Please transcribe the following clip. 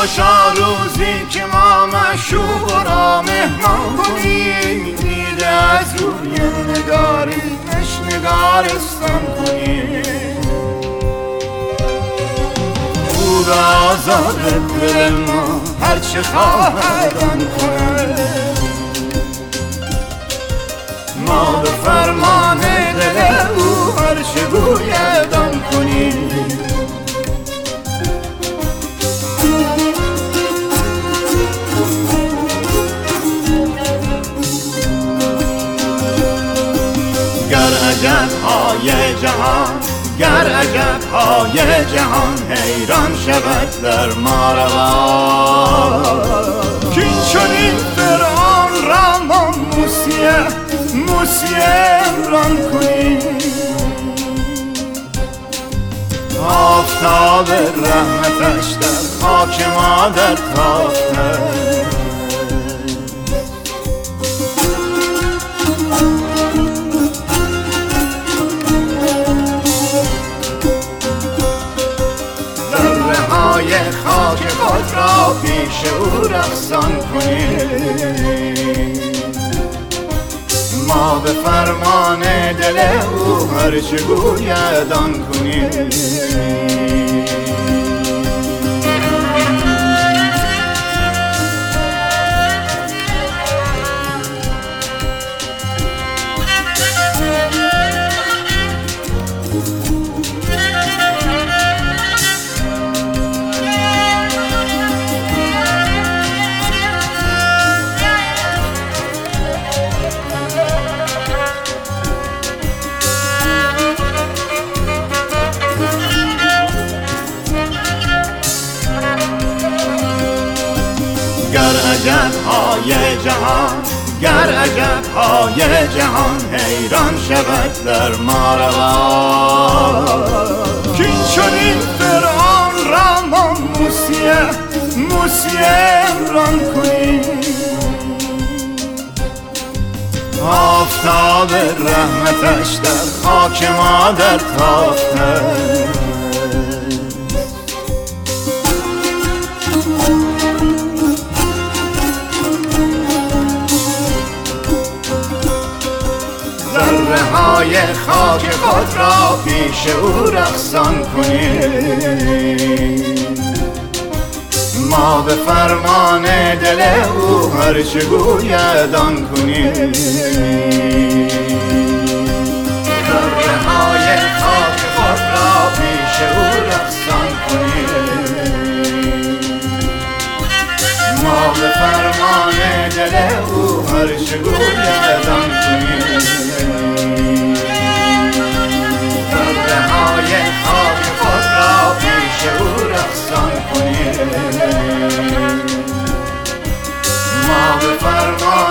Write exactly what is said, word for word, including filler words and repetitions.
خوشا روزی که ما معشوق را مهمان کنیم، دیده از روی نگاریش نگارستان کنیم. او به آزاد دل ما هرچه خواهد آن کند، ما به فرمان دل او هرچه گوید آن کنیم. گر عجب‌های جهان گر عجب‌های جهان حیران شود در ما روا، کین چنین فرعون را ما موسیه موسیه امران کنیم. آفتاب رحمتش در خاک ما در تافته، خاک خود را پیش او رقصان کنیم. ما به فرمان دل او هرچه گوید آن کنیم. گر عجب‌های جهان گر عجب‌های جهان حیران شود در ما روا، کین چنین فرعون را ما موسیه موسیه امران کنیم. آفتاب رحمتش در خاک ما در تافته، ذره های خاک خود را پیش او رقصان کنیم. ما به فرمان دل او هرچه گوید آن کنیم. ذره های خاک خود را پیش او رقصان کنیم. ما به فرمان دل او هرچه گوید آن کنیم. ذره های خاک خود را پیش او رقصان کنیم. ما به فرمان